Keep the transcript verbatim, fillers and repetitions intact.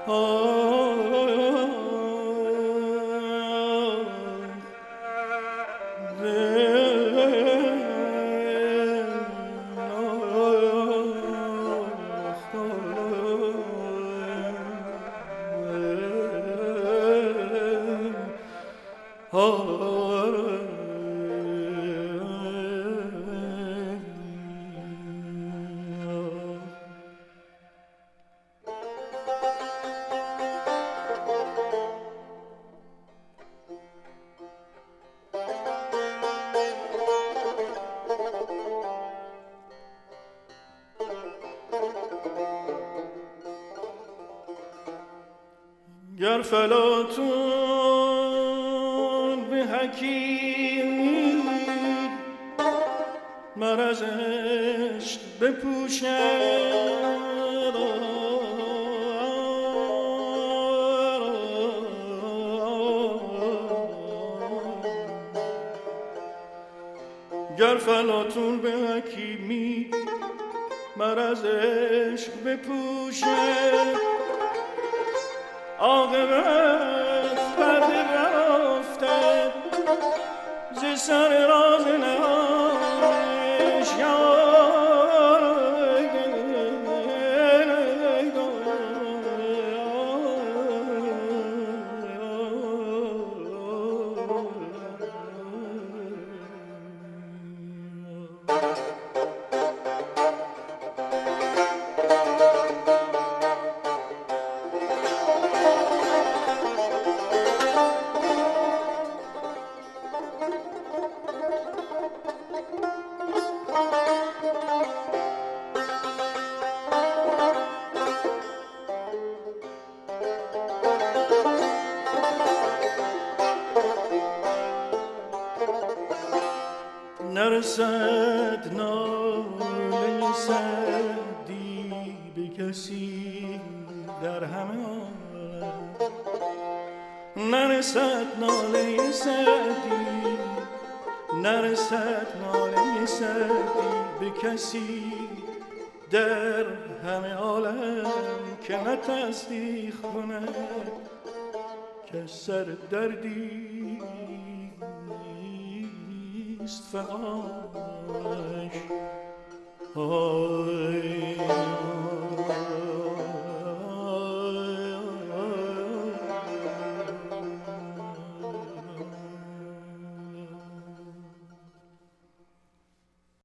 گر فلاطون به حکیمی مرض عشق بپوشد، گر فلاطون به حکیمی مرض عشق بپوشد، عاقبت پرده برافتد ز سر راز نهانش. نرسد ناله سعدی به کسی در همه عالم، نرسد ناله سعدی، نرسد ناله سعدی به کسی در همه عالم که نه تصدیق کند که سر دردی است فقاش.